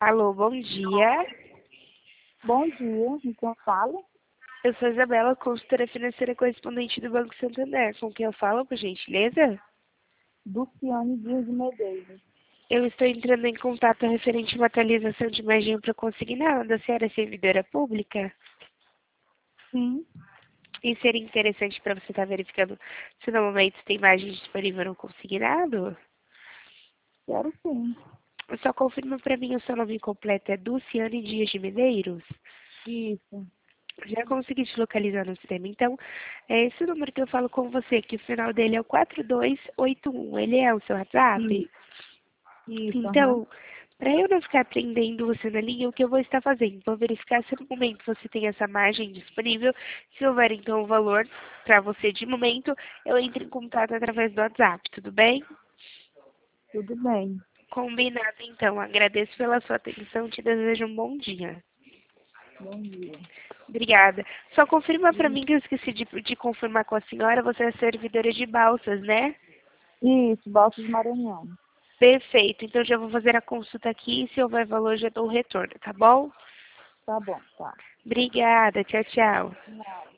Alô, bom dia. Bom dia, com quem eu falo? Eu sou Isabela, consultora financeira correspondente do Banco Santander. Com quem eu falo, por gentileza? Luciane Dias de Medeiros. Eu estou entrando em contato referente a uma atualização de imagem para consignado da senhora servidora pública. Sim, E seria interessante para você estar verificando se no momento tem imagem disponível no consignado? quero sim. Só confirma para mim o seu nome completo, é Luciane Dias de Medeiros? Isso, Já consegui te localizar no sistema. Então, é esse número que eu falo com você, que o final dele é o 4281. Ele é o seu WhatsApp? isso, isso, aham. Então, para eu não ficar prendendo você na linha, o que eu vou estar fazendo? Vou verificar se no momento você tem essa margem disponível. Se houver, então, o valor para você de momento, eu entro em contato através do WhatsApp, tudo bem? Tudo bem. Combinado, então. Agradeço pela sua atenção. Te desejo um bom dia. Bom dia. Obrigada. Só confirma para mim que eu esqueci de confirmar com a senhora, você é servidora de balsas, né? Isso, Balsas de Maranhão. Perfeito. Então já vou fazer a consulta aqui e se houver valor já dou o retorno, tá bom? Tá bom, tá. Obrigada. Tchau, tchau. Nada.